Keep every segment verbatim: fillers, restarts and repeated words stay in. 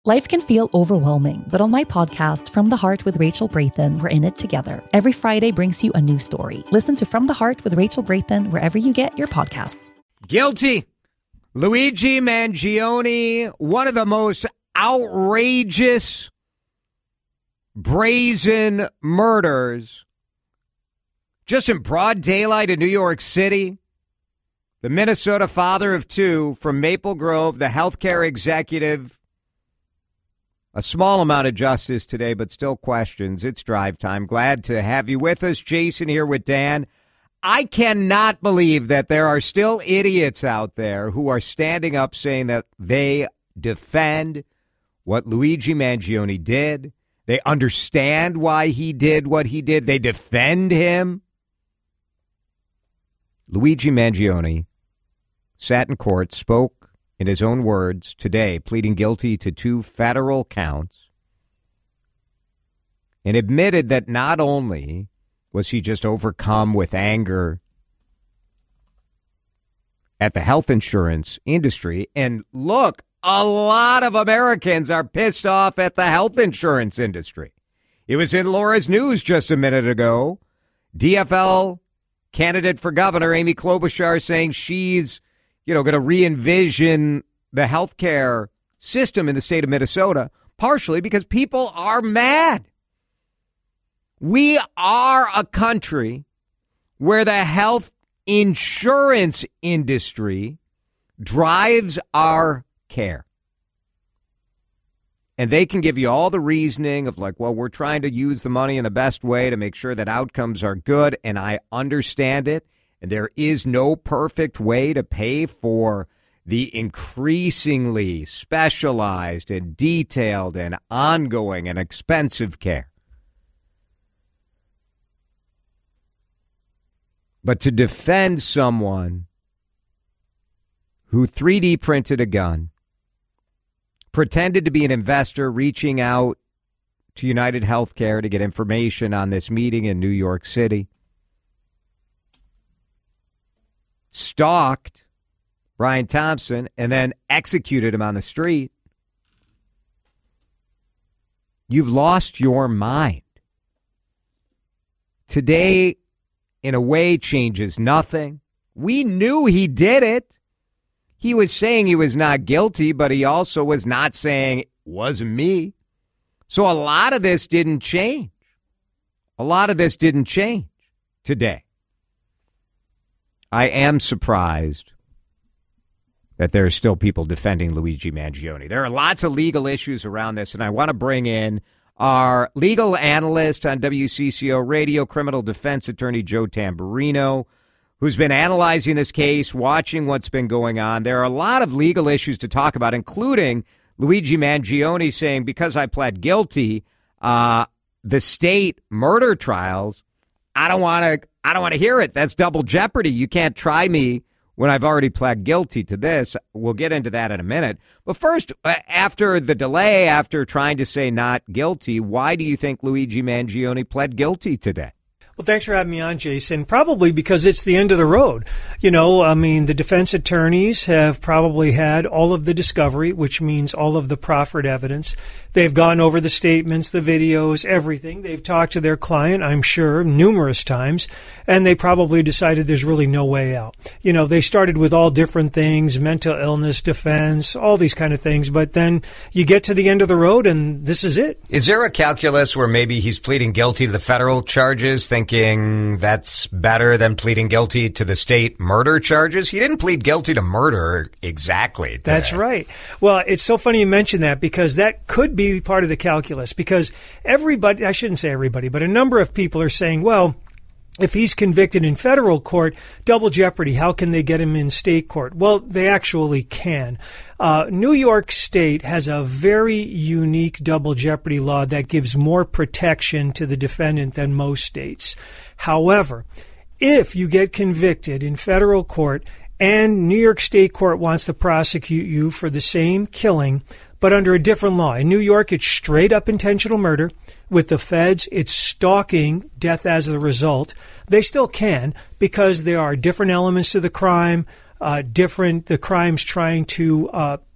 Life can feel overwhelming, but on my podcast, From the Heart with Rachel Brathen, we're in it together. Every Friday brings you a new story. Listen to From the Heart with Rachel Brathen wherever you get your podcasts. Guilty. Luigi Mangione, one of the most outrageous, brazen murders just in broad daylight in New York City. The Minnesota father of two from Maple Grove, the healthcare executive. A small amount of justice today, but still questions. It's drive time. Glad to have you with us. Jason here with Dan. I cannot believe that there are still idiots out there who are standing up saying that they defend what Luigi Mangione did. They understand why he did what he did. They defend him. Luigi Mangione sat in court, spoke in his own words today, pleading guilty to two federal counts, and admitted that not only was he just overcome with anger at the health insurance industry, and look, a lot of Americans are pissed off at the health insurance industry. It was in Laura's news just a minute ago. D F L candidate for governor Amy Klobuchar saying she's you know, going to re-envision the healthcare system in the state of Minnesota, partially because people are mad. We are a country where the health insurance industry drives our care. And they can give you all the reasoning of like, well, we're trying to use the money in the best way to make sure that outcomes are good. And I understand it. And there is no perfect way to pay for the increasingly specialized and detailed and ongoing and expensive care. But to defend someone who three D printed a gun, pretended to be an investor reaching out to United Healthcare to get information on this meeting in New York City, stalked Brian Thompson, and then executed him on the street, you've lost your mind. Today, in a way, changes nothing. We knew he did it. He was saying he was not guilty, but he also was not saying it wasn't me. So a lot of this didn't change. A lot of this didn't change today. I am surprised that there are still people defending Luigi Mangione. There are lots of legal issues around this, and I want to bring in our legal analyst on W C C O Radio, criminal defense attorney Joe Tamburino, who's been analyzing this case, watching what's been going on. There are a lot of legal issues to talk about, including Luigi Mangione saying, because I pled guilty, uh, the state murder trials, I don't want to I don't want to hear it. That's double jeopardy. You can't try me when I've already pled guilty to this. We'll get into that in a minute. But first, after the delay, after trying to say not guilty, why do you think Luigi Mangione pled guilty today? Well, thanks for having me on, Jason. Probably because it's the end of the road. You know, I mean, the defense attorneys have probably had all of the discovery, which means all of the proffered evidence. They've gone over the statements, the videos, everything. They've talked to their client, I'm sure, numerous times, and they probably decided there's really no way out. You know, they started with all different things, mental illness, defense, all these kind of things, but then you get to the end of the road and this is it. Is there a calculus where maybe he's pleading guilty to the federal charges, thinking that's better than pleading guilty to the state murder charges? He didn't plead guilty to murder exactly today. That's right. Well, it's so funny you mention that because that could be part of the calculus because everybody, I shouldn't say everybody, but a number of people are saying, well, if he's convicted in federal court, double jeopardy, how can they get him in state court? Well, they actually can. Uh, New York State has a very unique double jeopardy law that gives more protection to the defendant than most states. However, if you get convicted in federal court and New York State court wants to prosecute you for the same killing, but under a different law. In New York, it's straight up intentional murder. With the feds, it's stalking, death as the result. They still can because there are different elements to the crime, uh, different, the crime's trying to uh,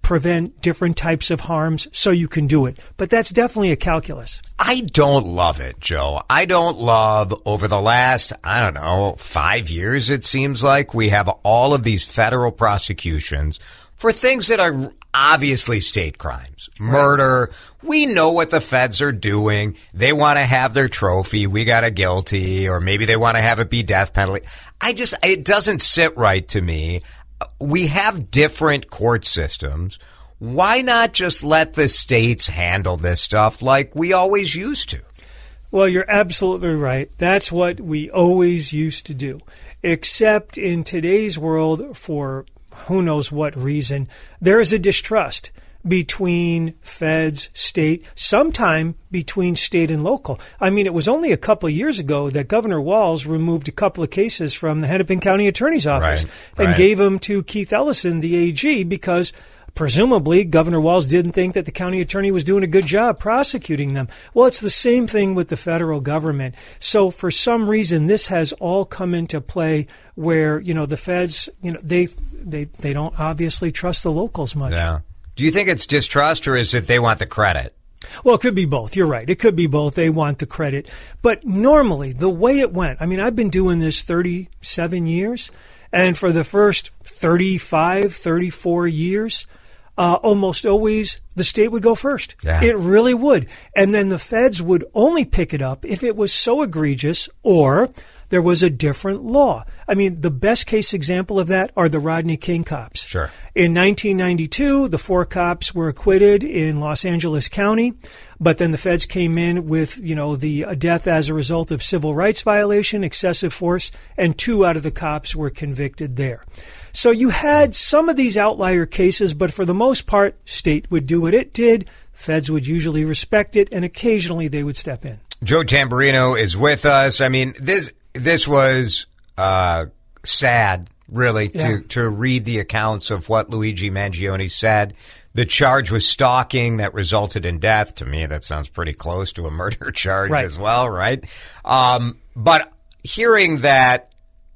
prevent different types of harms so you can do it. But that's definitely a calculus. I don't love it, Joe. I don't love over the last, I don't know, five years, it seems like we have all of these federal prosecutions for things that are obviously state crimes. Murder. We know what the feds are doing. They want to have their trophy. We got a guilty, or maybe they want to have it be death penalty. I just, it doesn't sit right to me. We have different court systems. Why not just let the states handle this stuff like we always used to? Well, you're absolutely right. That's what we always used to do. Except in today's world, for who knows what reason, there is a distrust between feds, state, sometime between state and local. I mean, it was only a couple of years ago that Governor Walz removed a couple of cases from the Hennepin County Attorney's Office right, and right. gave them to Keith Ellison, the A G, because presumably Governor Walz didn't think that the county attorney was doing a good job prosecuting them. Well, it's the same thing with the federal government. So for some reason, this has all come into play where, you know, the feds, you know, they they, they don't obviously trust the locals much. Yeah. Do you think it's distrust, or is it they want the credit? Well, it could be both. You're right. It could be both. They want the credit. But normally, the way it went, I mean, I've been doing this thirty-seven years, and for the first thirty-five, thirty-four years, uh, almost always the state would go first. Yeah. It really would. And then the feds would only pick it up if it was so egregious or there was a different law. I mean, the best case example of that are the Rodney King cops. Sure. In nineteen ninety-two, the four cops were acquitted in Los Angeles County, but then the feds came in with, you know, the death as a result of civil rights violation, excessive force, and two out of the cops were convicted there. So you had some of these outlier cases, but for the most part, state would do what it did, feds would usually respect it, and occasionally they would step in. Joe Tamburino is with us. I mean, this this was uh, sad, really, Yeah. to, to read the accounts of what Luigi Mangione said. The charge was stalking that resulted in death. To me, that sounds pretty close to a murder charge Right. as well, right? Um, but hearing that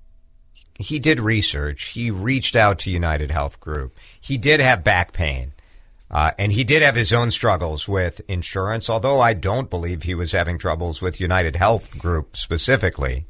he did research, he reached out to United Health Group, he did have back pain. Uh, and he did have his own struggles with insurance, although I don't believe he was having troubles with United Health Group specifically.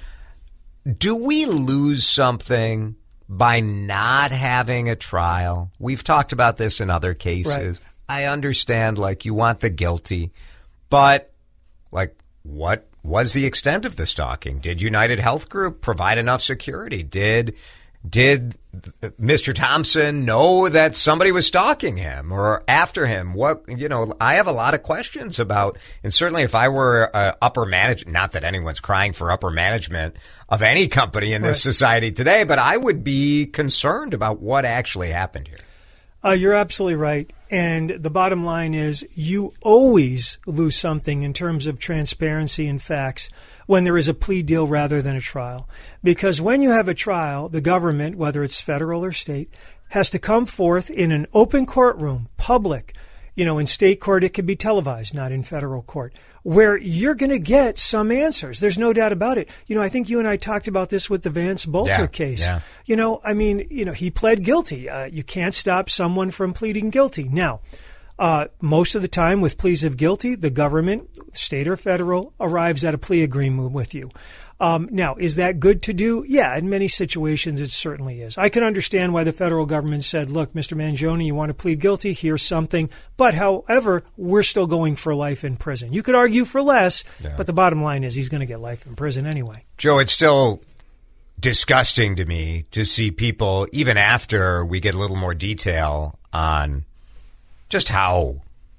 Do we lose something by not having a trial? We've talked about this in other cases. Right. I understand, like, you want the guilty, but, like, what was the extent of the stalking? Did United Health Group provide enough security? Did Did Mister Thompson know that somebody was stalking him or after him? What, you know, I have a lot of questions about, and certainly if I were uh, upper management, not that anyone's crying for upper management of any company in this right. society today, but I would be concerned about what actually happened here. Uh, you're absolutely right. And the bottom line is you always lose something in terms of transparency and facts when there is a plea deal rather than a trial. Because when you have a trial, the government, whether it's federal or state, has to come forth in an open courtroom, public. You know, in state court, it could be televised, not in federal court, where you're going to get some answers. There's no doubt about it. You know, I think you and I talked about this with the Vance Bolter yeah, case. Yeah. You know, I mean, you know, he pled guilty. Uh, you can't stop someone from pleading guilty. Now, uh, most of the time with pleas of guilty, the government, state or federal, arrives at a plea agreement with you. Um, now, is that good to do? Yeah, in many situations, it certainly is. I can understand why the federal government said, look, Mister Mangione, you want to plead guilty? Here's something. But however, we're still going for life in prison. You could argue for less, yeah. but the bottom line is he's going to get life in prison anyway. Joe, it's still disgusting to me to see people, even after we get a little more detail on just how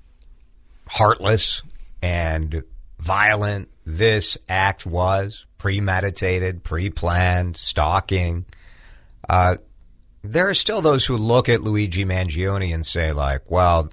heartless and violent this act was, premeditated, pre-planned, stalking. Uh, there are still those who look at Luigi Mangione and say, like, well,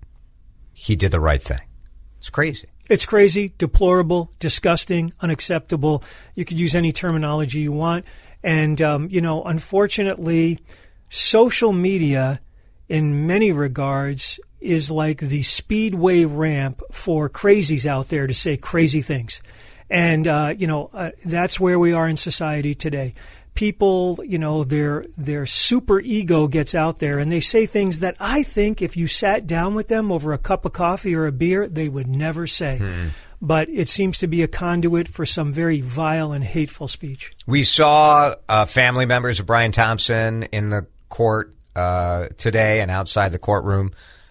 he did the right thing. It's crazy. It's crazy, deplorable, disgusting, unacceptable. You could use any terminology you want. And, um, you know, unfortunately, social media, in many regards, is like the speedway ramp for crazies out there to say crazy things. And, uh, you know, uh, that's where we are in society today. people, you know, their their super ego gets out there and they say things that I think if you sat down with them over a cup of coffee or a beer, they would never say. Hmm. But it seems to be a conduit for some very vile and hateful speech. We saw uh, family members of Brian Thompson in the court uh, today and outside the courtroom.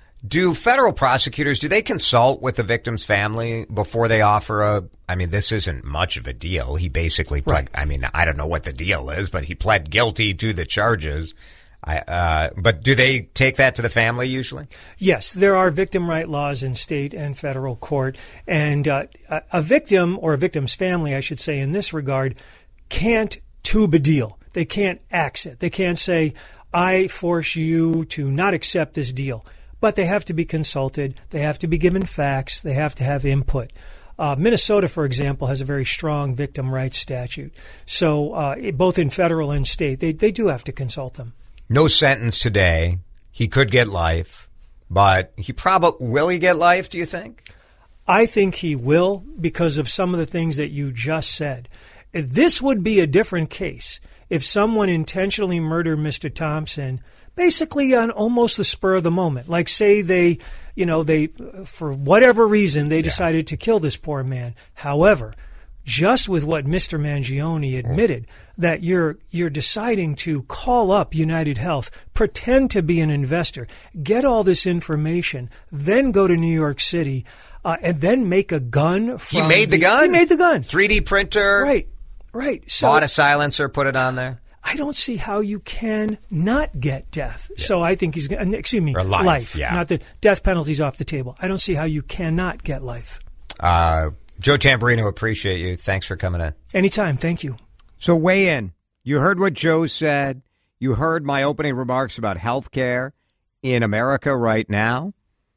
Do federal prosecutors, do they consult with the victim's family before they offer a, I mean, this isn't much of a deal. He basically pled, right. I mean, I don't know what the deal is, but he pled guilty to the charges. I, uh, but do they take that to the family usually? Yes, there are victim right laws in state and federal court. And uh, a victim, or a victim's family, I should say, in this regard, can't tube a deal. They can't axe it. They can't say, I force you to not accept this deal. But they have to be consulted. They have to be given facts. They have to have input. Uh, Minnesota, for example, has a very strong victim rights statute. So uh, both in federal and state, they, they do have to consult them. No sentence today. He could get life, but he probably will he get life, do you think? I think he will because of some of the things that you just said. This would be a different case if someone intentionally murdered Mister Thompson basically on almost the spur of the moment. Like say they, you know, they, for whatever reason, they yeah. decided to kill this poor man. However, just with what Mister Mangione admitted, that you're you're deciding to call up United Health, pretend to be an investor, get all this information, then go to New York City, uh, and then make a gun from He made the, the gun? He made the gun. three D printer? Right, right. So, bought a silencer, put it on there? I don't see how you can not get death. Yeah. So I think he's going to, excuse me, or life. life Yeah. Not the death penalty's off the table. I don't see how you cannot get life. Uh, Joe Tamburino, appreciate you. Thanks for coming in. Anytime. Thank you. So weigh in. You heard what Joe said. You heard my opening remarks about health care in America right now.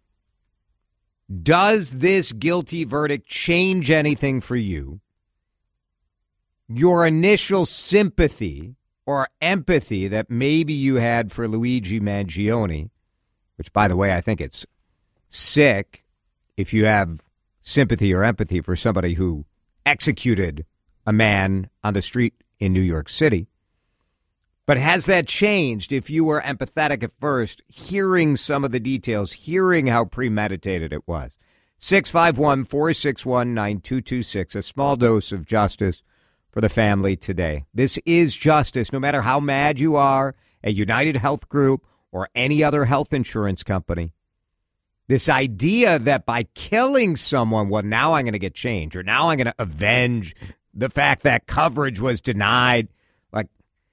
Does this guilty verdict change anything for you? Your initial sympathy or empathy that maybe you had for Luigi Mangione, which, by the way, I think it's sick if you have sympathy or empathy for somebody who executed a man on the street in New York City. But has that changed if you were empathetic at first, hearing some of the details, hearing how premeditated it was? six five one, four six one, nine two two six, a small dose of justice for the family today. This is justice, no matter how mad you are at United Health Group or any other health insurance company. This idea that by killing someone, well, now I'm going to get change, or now I'm going to avenge the fact that coverage was denied. Like,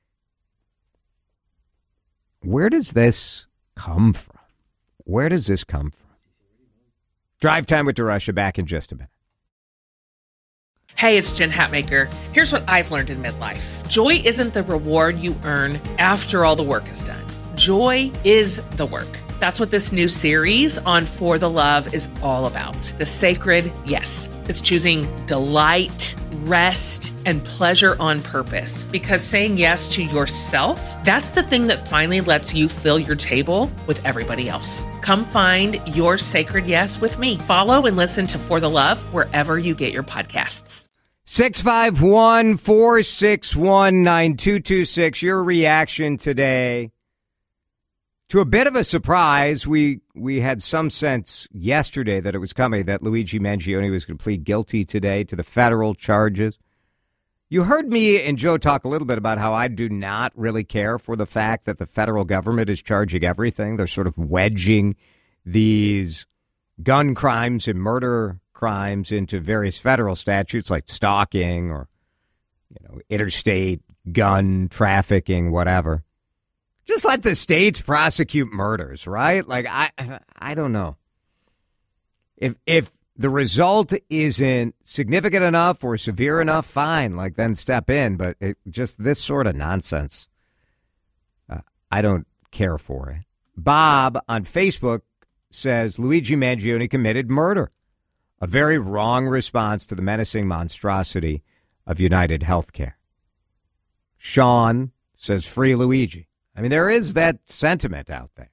where does this come from? Where does this come from? Drive Time with DeRusha, back in just a minute. Hey, it's Jen Hatmaker. Here's what I've learned in midlife. Joy isn't the reward you earn after all the work is done. Joy is the work. That's what this new series on For the Love is all about. The sacred yes. It's choosing delight, rest, and pleasure on purpose. Because saying yes to yourself, that's the thing that finally lets you fill your table with everybody else. Come find your sacred yes with me. Follow and listen to For the Love wherever you get your podcasts. six five one, four six one, nine two two six. Your reaction today to a bit of a surprise. We we had some sense yesterday that it was coming, that Luigi Mangione was going to plead guilty today to the federal charges. You heard me and Joe talk a little bit about how I do not really care for the fact that the federal government is charging everything. They're sort of wedging these gun crimes and murder crimes into various federal statutes like stalking or, you know, interstate gun trafficking, whatever. Just let the states prosecute murders, right? Like, I I don't know. If if the result isn't significant enough or severe enough, fine, like then step in. But it, just this sort of nonsense, uh, I don't care for it. Bob on Facebook says Luigi Mangione committed murder. A very wrong response to the menacing monstrosity of United Healthcare. Sean says free Luigi. I mean, there is that sentiment out there.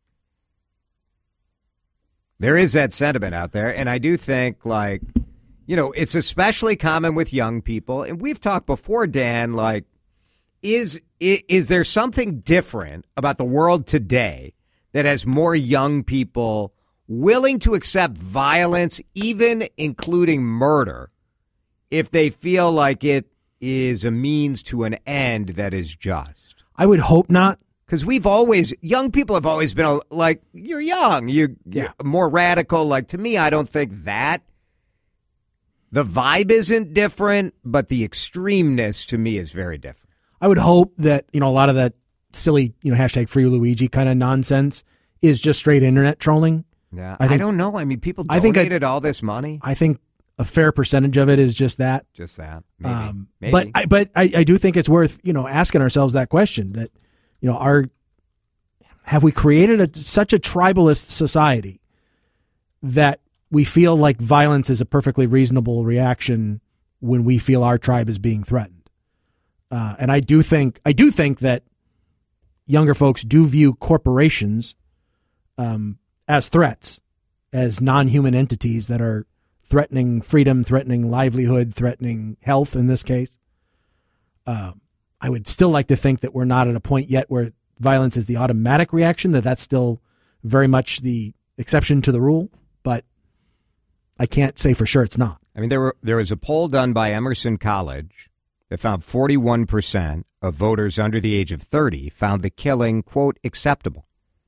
There is that sentiment out there. And I do think, like, you know, it's especially common with young people. And we've talked before, Dan, like, is, is is there something different about the world today that has more young people willing to accept violence, even including murder, if they feel like it is a means to an end that is just? I would hope not. Because we've always, young people have always been like, you're young, you, yeah. you're more radical. Like, to me, I don't think that. The vibe isn't different, but the extremeness to me is very different. I would hope that, you know, a lot of that silly, you know, hashtag free Luigi kind of nonsense is just straight internet trolling. Yeah, I, think, I don't know. I mean, people I think donated I, all this money. I think a fair percentage of it is just that. Just that. Maybe. Um, Maybe. But I, but I, I do think it's worth, you know, asking ourselves that question that, you know, are, have we created a, such a tribalist society that we feel like violence is a perfectly reasonable reaction when we feel our tribe is being threatened? Uh, and I do think, I do think that younger folks do view corporations um, as threats, as non-human entities that are threatening freedom, threatening livelihood, threatening health in this case. Uh, I would still like to think that we're not at a point yet where violence is the automatic reaction, that that's still very much the exception to the rule, but I can't say for sure it's not. I mean, there were there was a poll done by Emerson College that found forty-one percent of voters under the age of thirty found the killing, quote, acceptable.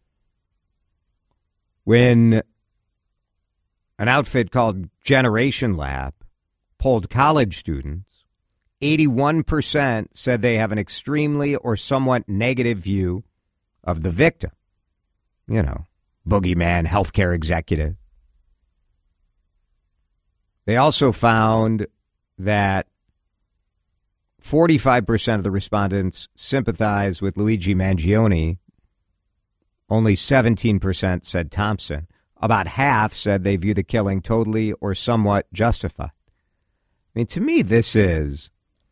When an outfit called Generation Lab polled college students, eighty-one percent said they have an extremely or somewhat negative view of the victim. You know, boogeyman, healthcare executive. They also found that forty-five percent of the respondents sympathize with Luigi Mangione. Only seventeen percent said Thompson. About half said they view the killing totally or somewhat justified. I mean, to me, this is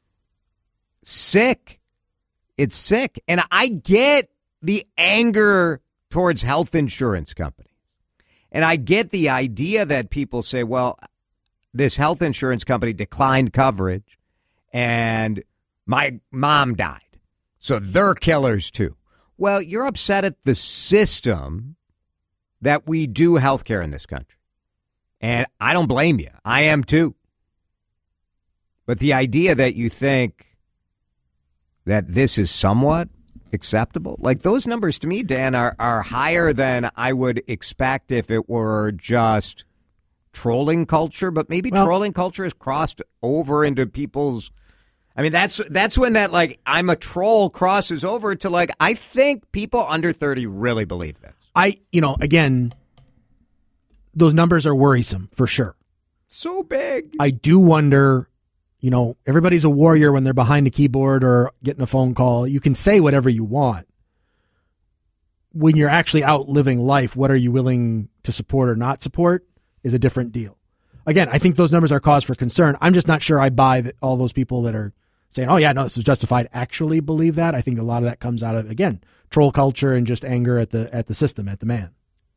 sick. It's sick. And I get the anger towards health insurance companies. And I get the idea that people say, well, this health insurance company declined coverage and my mom died, so they're killers too. Well, you're upset at the system that we do healthcare in this country. And I don't blame you. I am too. But the idea that you think that this is somewhat acceptable, like those numbers to me, Dan, are, are higher than I would expect if it were just trolling culture. But maybe well, trolling culture has crossed over into people's, I mean, that's that's when that, like, I'm a troll crosses over to, like, I think people under thirty really believe this. I, you know, again, those numbers are worrisome for sure. So big. I do wonder, you know, everybody's a warrior when they're behind a keyboard or getting a phone call. You can say whatever you want. When you're actually out living life, what are you willing to support or not support is a different deal. Again, I think those numbers are cause for concern. I'm just not sure I buy that all those people that are saying, oh, yeah, no, this was justified, actually believe that. I think a lot of that comes out of, again, troll culture and just anger at the at the system, at the man.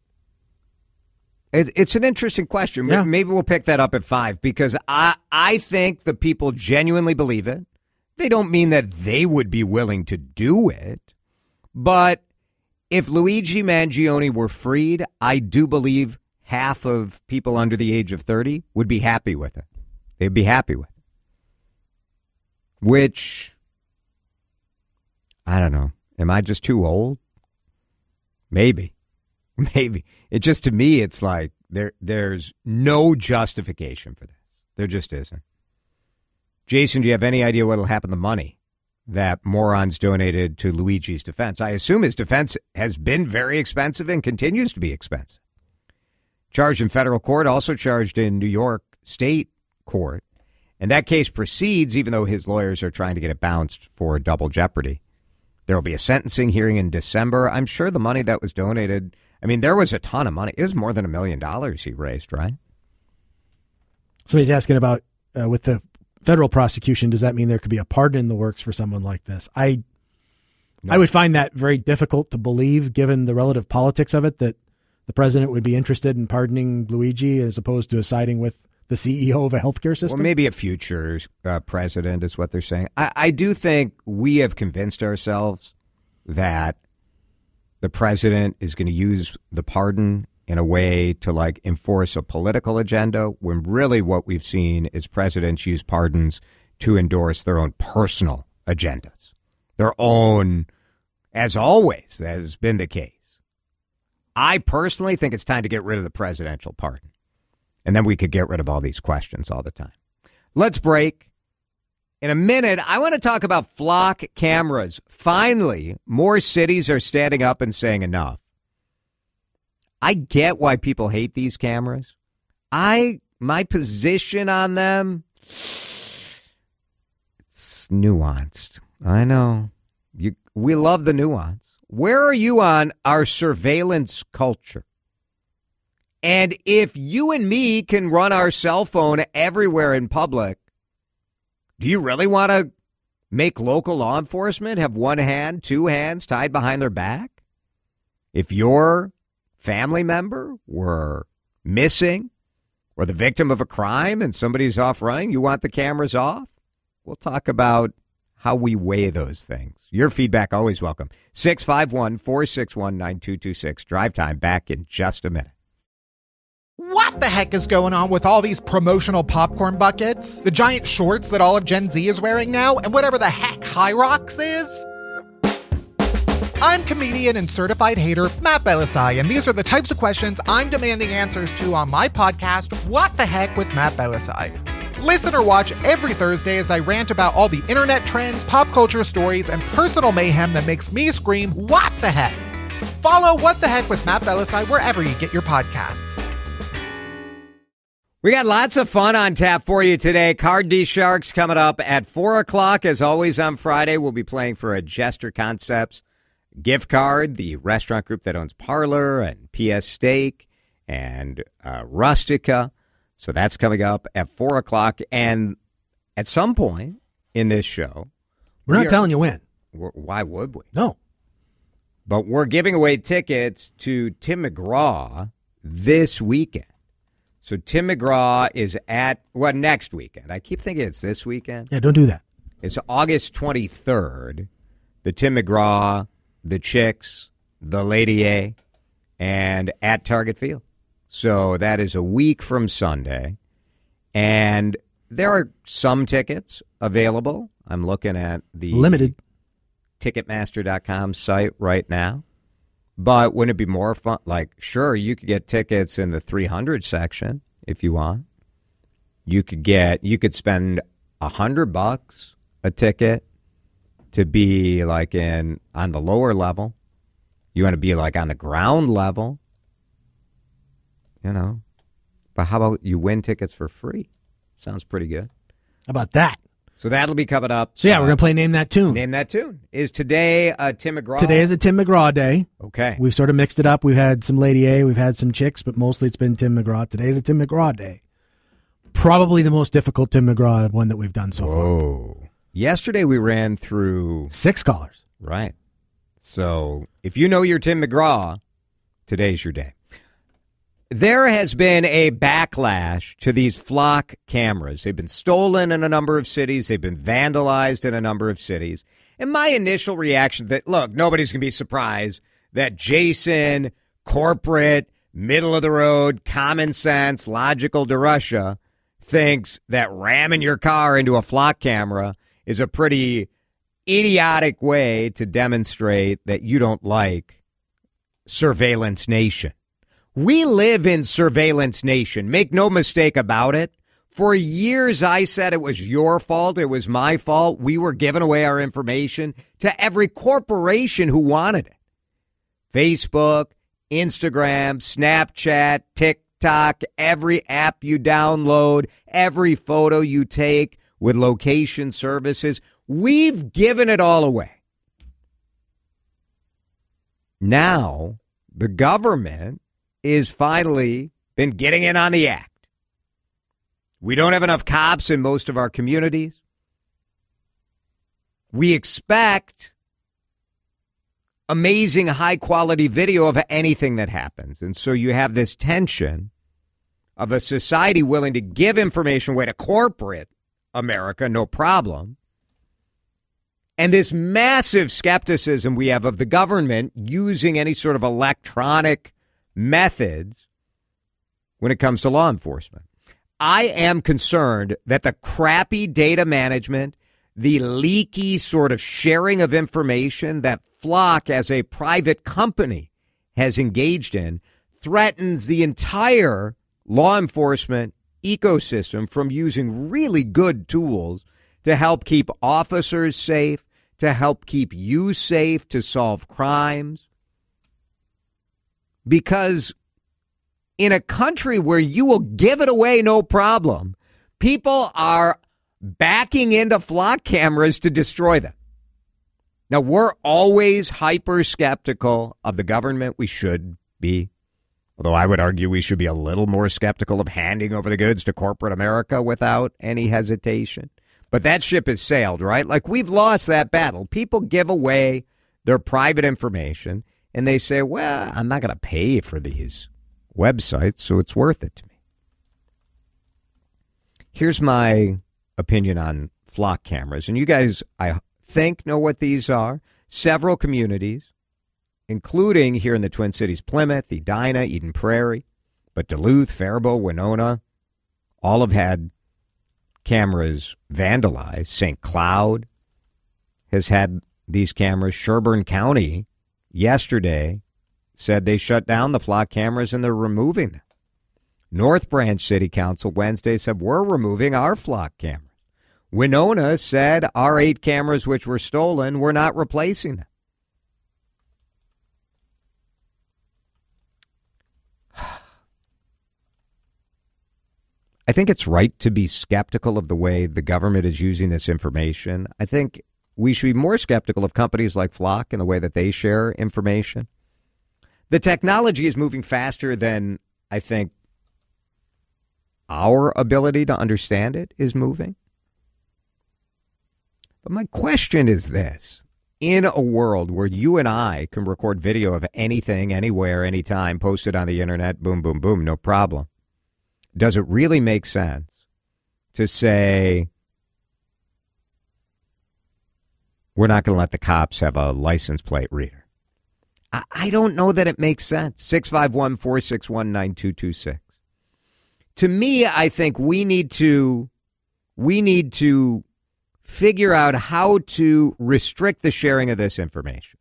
It, it's an interesting question. Yeah. Maybe we'll pick that up at five, because I, I think the people genuinely believe it. They don't mean that they would be willing to do it. But if Luigi Mangione were freed, I do believe half of people under the age of thirty would be happy with it. They'd be happy with it. Which, I don't know. Am I just too old? Maybe. Maybe. It just, to me, it's like there there's no justification for this. There just isn't. Jason, do you have any idea what will happen to the money that morons donated to Luigi's defense? I assume his defense has been very expensive and continues to be expensive. Charged in federal court, also charged in New York State court. And that case proceeds, even though his lawyers are trying to get it bounced for double jeopardy. There will be a sentencing hearing in December. I'm sure the money that was donated, I mean, there was a ton of money. It was more than a million dollars he raised, right? Somebody's asking about, uh, with the federal prosecution, does that mean there could be a pardon in the works for someone like this? I no. I would find that very difficult to believe, given the relative politics of it, that the president would be interested in pardoning Luigi as opposed to siding with the C E O of a healthcare system? Well, maybe a future uh, president is what they're saying. I, I do think we have convinced ourselves that the president is going to use the pardon in a way to like enforce a political agenda, when really what we've seen is presidents use pardons to endorse their own personal agendas, their own, as always, that has been the case. I personally think it's time to get rid of the presidential pardon, and then we could get rid of all these questions all the time. Let's break. In a minute, I want to talk about flock cameras. Finally, more cities are standing up and saying enough. I get why people hate these cameras. I, my position on them, it's nuanced. I know. You, we love the nuance. Where are you on our surveillance culture? And if you and me can run our cell phone everywhere in public, do you really want to make local law enforcement have one hand, two hands tied behind their back? If your family member were missing or the victim of a crime and somebody's off running, you want the cameras off? We'll talk about how we weigh those things. Your feedback always welcome. six five one, four six one, nine two two six. Drive Time back in just a minute. What the heck is going on with all these promotional popcorn buckets, the giant shorts that all of Gen Z is wearing now, and whatever the heck High Rocks is? I'm comedian and certified hater Matt Belisai, and these are the types of questions I'm demanding answers to on my podcast, What the Heck with Matt Belisai. Listen or watch every Thursday as I rant about all the internet trends, pop culture stories, and personal mayhem that makes me scream, what the heck? Follow What the Heck with Matt Belisai wherever you get your podcasts. We got lots of fun on tap for you today. Card D Sharks coming up at four o'clock. As always on Friday, we'll be playing for a Jester Concepts gift card, the restaurant group that owns Parlor and P S Steak and uh, Rustica. So that's coming up at four o'clock. And at some point in this show, we're not we are, telling you when. Why would we? No. But we're giving away tickets to Tim McGraw this weekend. So Tim McGraw is at, well, next weekend. I keep thinking it's this weekend. Yeah, don't do that. It's August twenty-third. The Tim McGraw, the Chicks, the Lady A, and at Target Field. So that is a week from Sunday. And there are some tickets available. I'm looking at the limited Ticketmaster dot com site right now. But wouldn't it be more fun? Like, sure, you could get tickets in the three hundred section if you want. You could get, you could spend a hundred bucks a ticket to be like in on the lower level. You want to be like on the ground level, you know. But how about you win tickets for free? Sounds pretty good. How about that? So that'll be coming up. So, yeah, uh, we're going to play Name That Tune. Name That Tune. Is today uh, Tim McGraw? Today is a Tim McGraw day. Okay. We've sort of mixed it up. We've had some Lady A, we've had some Chicks, but mostly it's been Tim McGraw. Today is a Tim McGraw day. Probably the most difficult Tim McGraw one that we've done so Whoa. far. Yesterday we ran through... Six callers. Right. So if you know your Tim McGraw, today's your day. There has been a backlash to these flock cameras. They've been stolen in a number of cities. They've been vandalized in a number of cities. And my initial reaction that, look, nobody's going to be surprised that Jason, corporate, middle of the road, common sense, logical DeRusha thinks that ramming your car into a flock camera is a pretty idiotic way to demonstrate that you don't like surveillance nation. We live in surveillance nation. Make no mistake about it. For years, I said it was your fault. It was my fault. We were giving away our information to every corporation who wanted it. Facebook, Instagram, Snapchat, TikTok, every app you download, every photo you take with location services. We've given it all away. Now, the government is finally been getting in on the act. We don't have enough cops in most of our communities. We expect amazing high-quality video of anything that happens. And so you have this tension of a society willing to give information away to corporate America, no problem. And this massive skepticism we have of the government using any sort of electronic methods when it comes to law enforcement. I am concerned that the crappy data management, the leaky sort of sharing of information that Flock as a private company has engaged in threatens the entire law enforcement ecosystem from using really good tools to help keep officers safe, to help keep you safe, to solve crimes. Because in a country where you will give it away no problem, people are backing into Flock cameras to destroy them. Now, we're always hyper skeptical of the government. We should be. Although I would argue we should be a little more skeptical of handing over the goods to corporate America without any hesitation. But that ship has sailed, right? Like, we've lost that battle. People give away their private information, and they say, well, I'm not going to pay for these websites, so it's worth it to me. Here's my opinion on Flock cameras. And you guys, I think, know what these are. Several communities, including here in the Twin Cities, Plymouth, Edina, Eden Prairie, but Duluth, Faribault, Winona, all have had cameras vandalized. Saint Cloud has had these cameras. Sherburne County yesterday said they shut down the Flock cameras and they're removing them. North Branch City Council Wednesday said we're removing our Flock cameras. Winona said our eight cameras which were stolen, we're not replacing them. I think it's right to be skeptical of the way the government is using this information. I think we should be more skeptical of companies like Flock and the way that they share information. The technology is moving faster than I think our ability to understand it is moving. But my question is this. In a world where you and I can record video of anything, anywhere, anytime, post it on the internet, boom, boom, boom, no problem. Does it really make sense to say we're not going to let the cops have a license plate reader? I, I don't know that it makes sense. six five one, four six one, nine two two six. To me, I think we need to we need to figure out how to restrict the sharing of this information.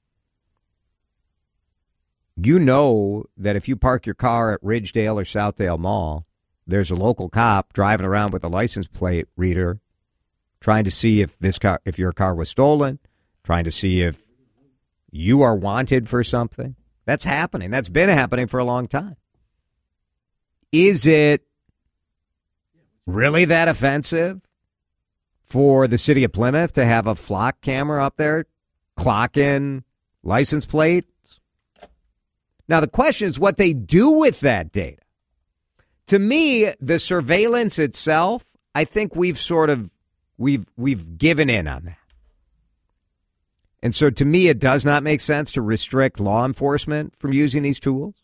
You know that if you park your car at Ridgedale or Southdale Mall, there's a local cop driving around with a license plate reader trying to see if this car, if your car was stolen, trying to see if you are wanted for something. That's happening. That's been happening for a long time. Is it really that offensive for the city of Plymouth to have a Flock camera up there clocking license plates? Now, the question is what they do with that data. To me, the surveillance itself, I think we've sort of, we've we've given in on that. And so to me, it does not make sense to restrict law enforcement from using these tools.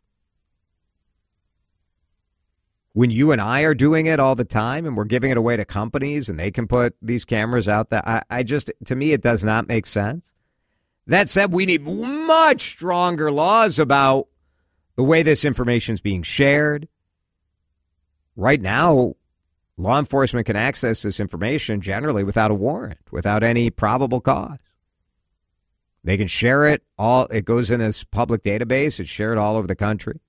When you and I are doing it all the time and we're giving it away to companies and they can put these cameras out there, I, I just, to me, it does not make sense. That said, we need much stronger laws about the way this information is being shared. Right now, law enforcement can access this information generally without a warrant, without any probable cause. They can share it all. It goes in this public database. It's shared all over the country.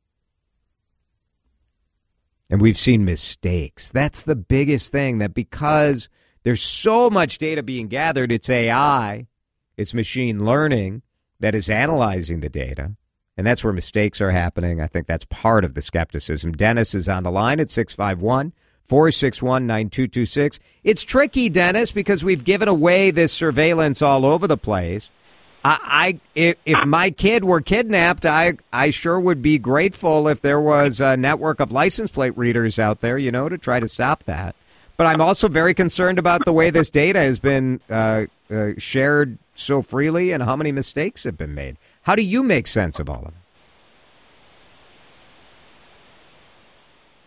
And we've seen mistakes. That's the biggest thing, that because there's so much data being gathered, it's A I, it's machine learning that is analyzing the data. And that's where mistakes are happening. I think that's part of the skepticism. Dennis is on the line at six five one, four six one, nine two two six. It's tricky, Dennis, because we've given away this surveillance all over the place. I, I if, if my kid were kidnapped, I, I sure would be grateful if there was a network of license plate readers out there, you know, to try to stop that. But I'm also very concerned about the way this data has been uh, uh, shared so freely and how many mistakes have been made. How do you make sense of all of it?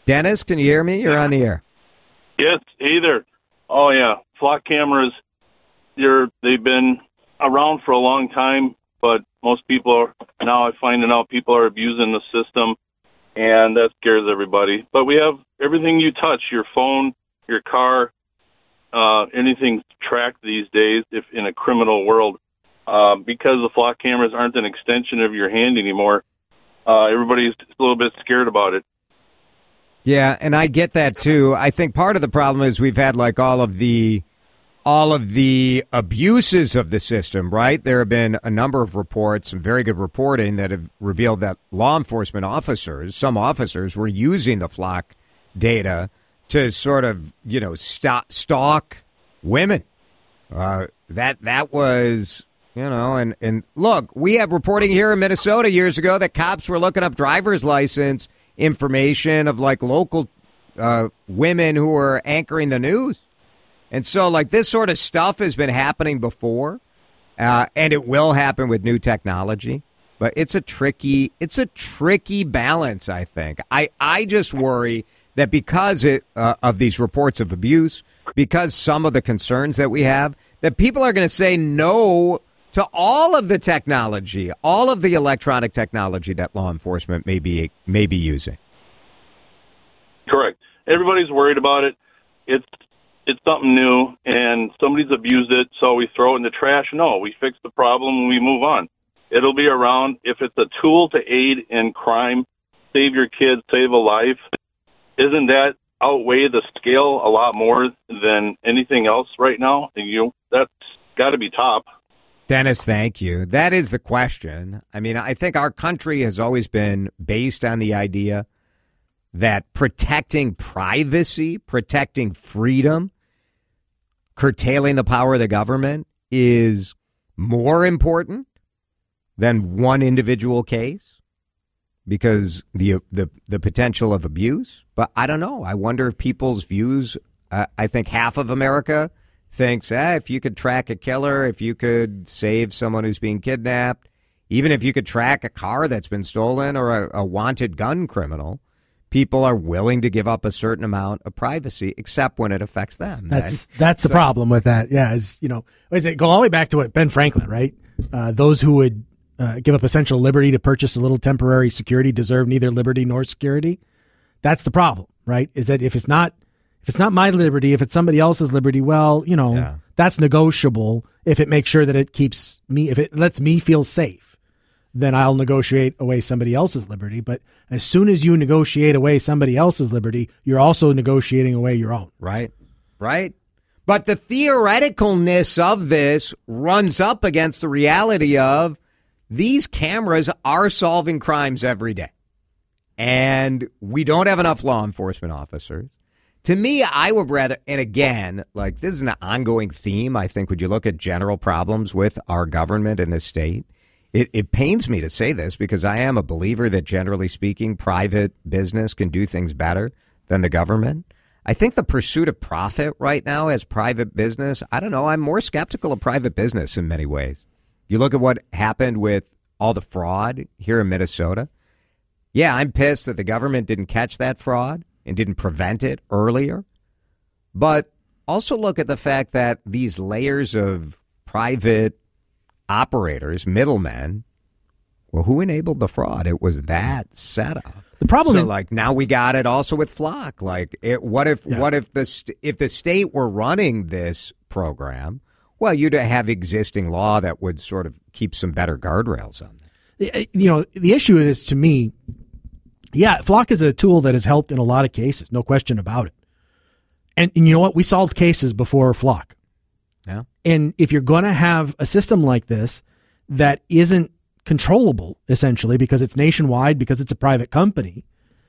Dennis, can you hear me? You're on the air. Yes, either. Oh, yeah. Flock cameras, you're, they've been around for a long time, but most people are now finding out people are abusing the system, and that scares everybody. But we have everything you touch, your phone, your car, uh, anything's tracked these days if in a criminal world. Uh, because the flock cameras aren't an extension of your hand anymore, uh, everybody's a little bit scared about it. Yeah, and I get that too. I think part of the problem is we've had like all of the all of the abuses of the system, right? There have been a number of reports, some very good reporting that have revealed that law enforcement officers, some officers were using the flock data to sort of, you know, st- stalk women. Uh, that that was, you know, and, and look, we had reporting here in Minnesota years ago that cops were looking up driver's license information of like local uh, women who were anchoring the news. And so like this sort of stuff has been happening before, uh, and it will happen with new technology. But it's a tricky it's a tricky balance, I think. I, I just worry that because it, uh, of these reports of abuse, because some of the concerns that we have, that people are going to say no to all of the technology, all of the electronic technology that law enforcement may be, may be using. Correct. Everybody's worried about it. It's it's something new, and somebody's abused it, so we throw it in the trash. No, we fix the problem and we move on. It'll be around. If it's a tool to aid in crime, save your kids, save a life, isn't that outweigh the scale a lot more than anything else right now? You that's got to be top. Dennis, thank you. That is the question. I mean, I think our country has always been based on the idea that protecting privacy, protecting freedom, curtailing the power of the government is more important than one individual case because the the, the potential of abuse. But I don't know. I wonder if people's views, uh, I think half of America thinks, eh, if you could track a killer, if you could save someone who's being kidnapped, even if you could track a car that's been stolen or a, a wanted gun criminal, people are willing to give up a certain amount of privacy, except when it affects them. That's that's so, the problem with that. Yeah, is you know, is it go all the way back to what Ben Franklin, right? Uh, those who would uh, give up essential liberty to purchase a little temporary security deserve neither liberty nor security. That's the problem, right? Is that if it's not if it's not my liberty, if it's somebody else's liberty, well, you know, yeah. that's negotiable. If it makes sure that it keeps me, if it lets me feel safe, then I'll negotiate away somebody else's liberty. But as soon as you negotiate away somebody else's liberty, you're also negotiating away your own. Right, right. But the theoreticalness of this runs up against the reality of these cameras are solving crimes every day. And we don't have enough law enforcement officers. To me, I would rather, and again, like this is an ongoing theme, I think, when you look at general problems with our government in this state. It, it pains me to say this because I am a believer that, generally speaking, private business can do things better than the government. I think the pursuit of profit right now as private business, I don't know, I'm more skeptical of private business in many ways. You look at what happened with all the fraud here in Minnesota. Yeah, I'm pissed that the government didn't catch that fraud and didn't prevent it earlier. But also look at the fact that these layers of private operators, middlemen, well, who enabled the fraud? It was that setup. The problem, so, in- like, now we got it also with Flock. Like, it, what if, yeah. what if the st- if the state were running this program? Well, you'd have existing law that would sort of keep some better guardrails on that. You know, the issue is, to me, yeah, Flock is a tool that has helped in a lot of cases, no question about it. And, and you know what? We solved cases before Flock. Yeah. And if you're going to have a system like this that isn't controllable, essentially, because it's nationwide, because it's a private company,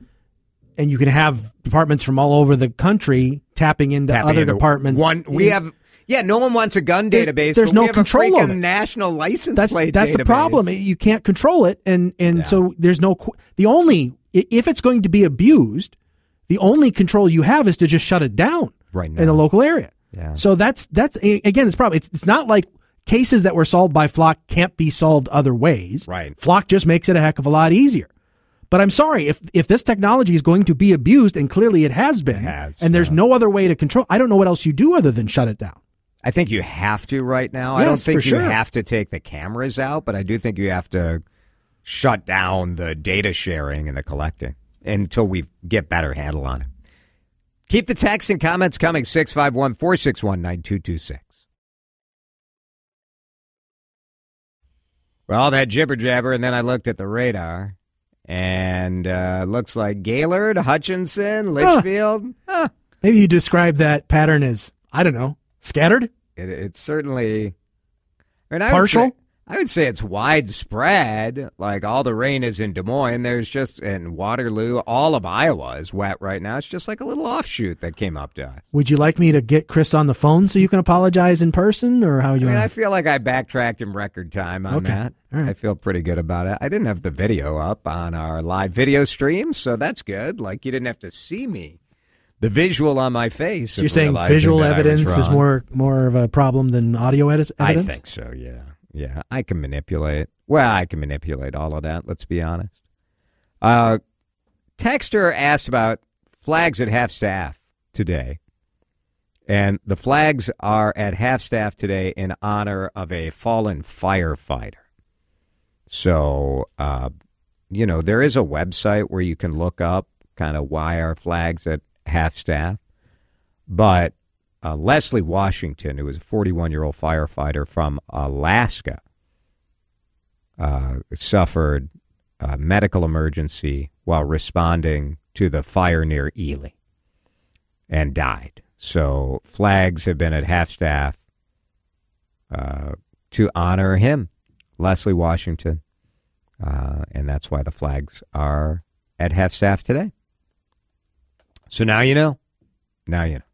and you can have departments from all over the country tapping into tapping other into departments. One, we have, yeah, no one wants a gun there's, database. There's but no we have control a of it. National license that's, plate That's database. the problem. You can't control it, and and yeah. so there's no. The only if it's going to be abused, the only control you have is to just shut it down right now in the local area. Yeah. So that's that's again, it's problem. It's it's not like cases that were solved by Flock can't be solved other ways. Right. Flock just makes it a heck of a lot easier. But I'm sorry, if if this technology is going to be abused, and clearly it has been, It has, and there's yeah. no other way to control, I don't know what else you do other than shut it down. I think you have to right now. I Yes, don't think for you sure. have to take the cameras out, but I do think you have to shut down the data sharing and the collecting until we get better handle on it. Keep the texts and comments coming, six five one, four six one, nine two two six. Well, that jibber jabber, and then I looked at the radar, and uh, looks like Gaylord, Hutchinson, Litchfield. Huh. Maybe you describe that pattern as, I don't know, scattered? It, it's certainly I mean, I Partial? Would say, I would say it's widespread. Like all the rain is in Des Moines. There's just in Waterloo, all of Iowa is wet right now. It's just like a little offshoot that came up to us. Would you like me to get Chris on the phone so you can apologize in person, or how you I mean, want I feel like I backtracked in record time on Okay. that. All right. I feel pretty good about it. I didn't have the video up on our live video stream, so that's good. Like you didn't have to see me. The visual on my face. So you're of saying realizing visual that I was evidence is wrong. more more of a problem than audio edis- I evidence? think so, yeah. Yeah, I can manipulate. Well, I can manipulate all of that, let's be honest. Uh, Texter asked about flags at half-staff today. And the flags are at half-staff today in honor of a fallen firefighter. So, uh, you know, there is a website where you can look up kind of why are flags at half-staff. But uh, Leslie Washington, who was a forty-one-year-old firefighter from Alaska, uh, suffered a medical emergency while responding to the fire near Ely and died. So flags have been at half-staff uh, to honor him, Leslie Washington, uh, and that's why the flags are at half-staff today. So now you know. Now you know.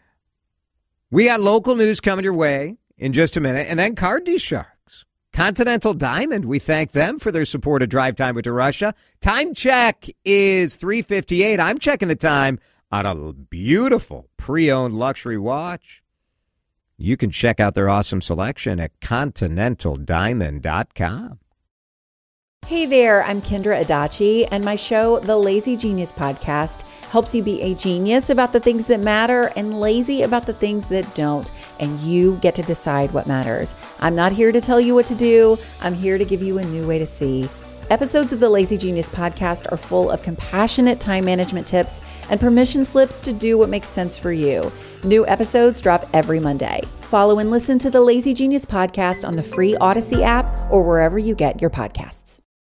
We got local news coming your way in just a minute, and then Cardi Sharks. Continental Diamond, we thank them for their support of Drive Time with DeRusha. Time check is three fifty-eight. I'm checking the time on a beautiful pre-owned luxury watch. You can check out their awesome selection at continental diamond dot com. Hey there, I'm Kendra Adachi, and my show, The Lazy Genius Podcast, helps you be a genius about the things that matter and lazy about the things that don't, and you get to decide what matters. I'm not here to tell you what to do. I'm here to give you a new way to see. Episodes of the Lazy Genius Podcast are full of compassionate time management tips and permission slips to do what makes sense for you. New episodes drop every Monday. Follow and listen to the Lazy Genius Podcast on the free Odyssey app or wherever you get your podcasts.